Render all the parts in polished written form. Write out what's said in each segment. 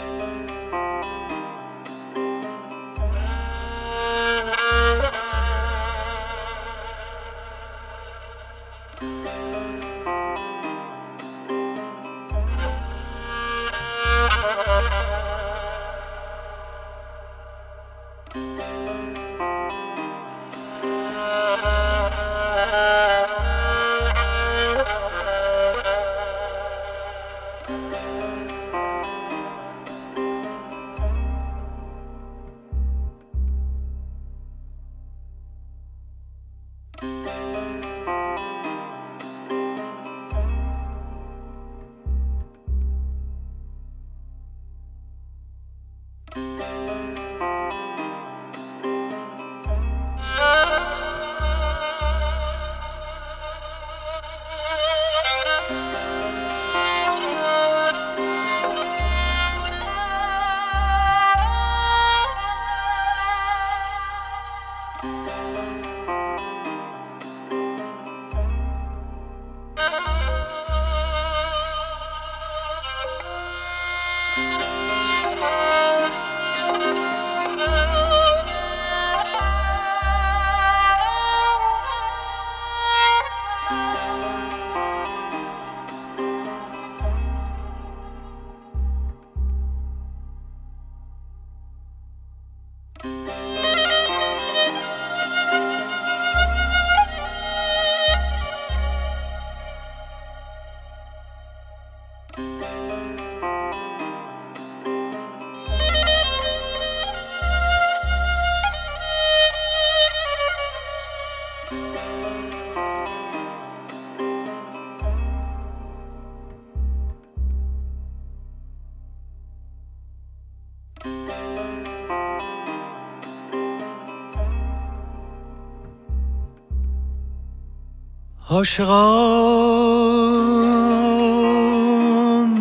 عاشقان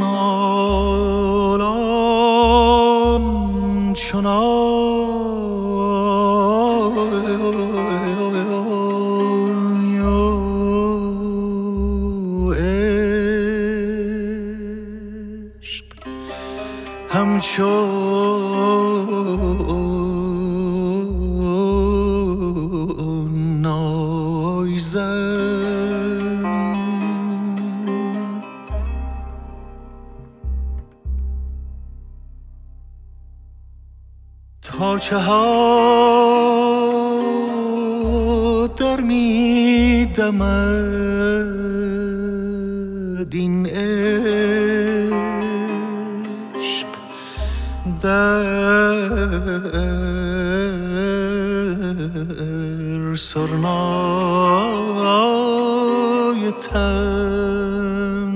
نالان چنان عشق همچون نایزن تا چه ها در می دمد این عشق در سرنای تن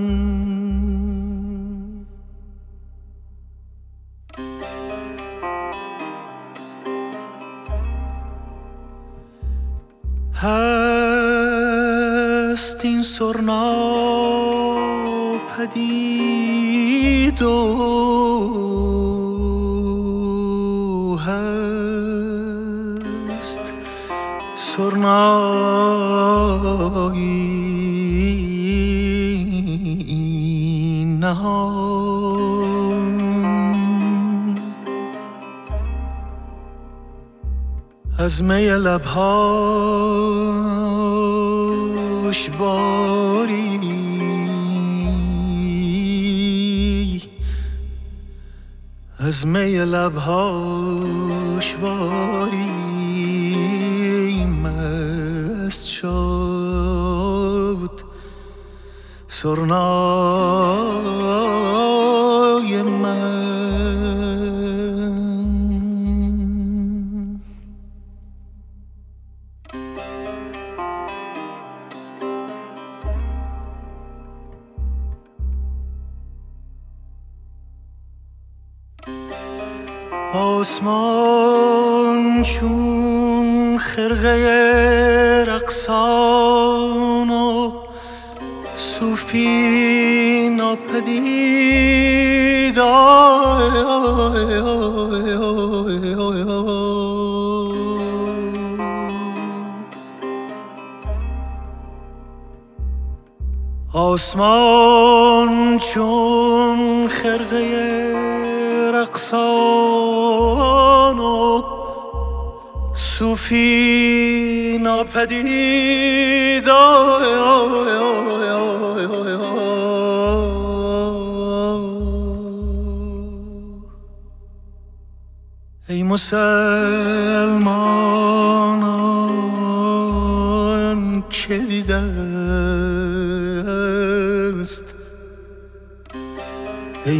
هست این سرنا پدید و هست سرنایی نهان از می لبهاش باری از می لبهاش باری مست شد سرنای من آسمان چون خرقه رقصان و صوفی ناپدید آسمان چون خرقه رقصان و صوفی ناپدید ای مسلمانان که دیده است ای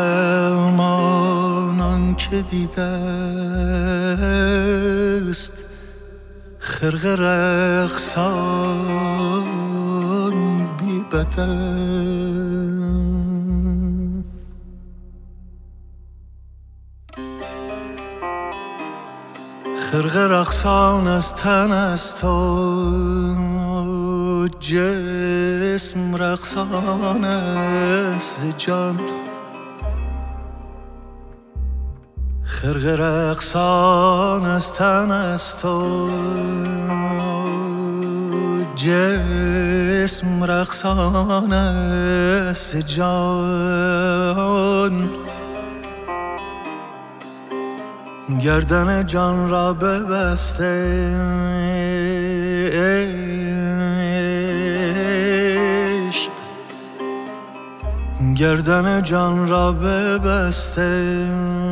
مسلمانان که دیده است خرقه رقصان بی بدن خرقه رقصان از تن است و جسم رقصان است ز جان خرقه رقصان از تن است و جسم رقصان است ز جان گردن جان را ببسته عشق گردن جان را ببسته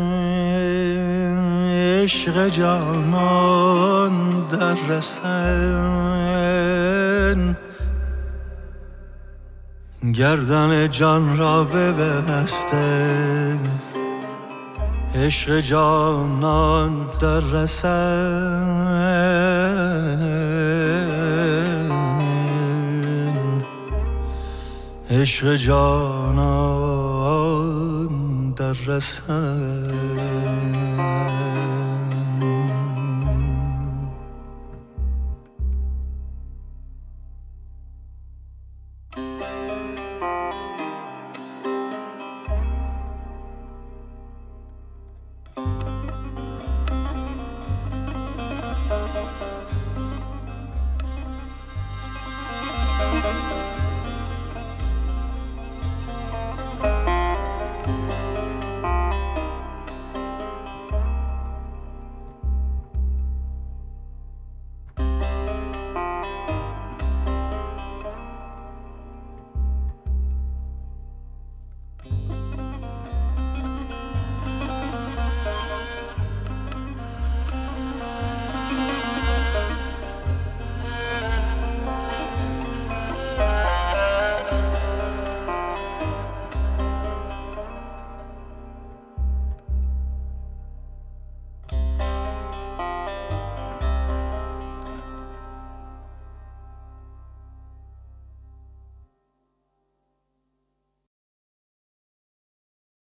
عشق جانان در رسن گردن جان را ببسته عشق جانان در رسن عشق جانان در رسن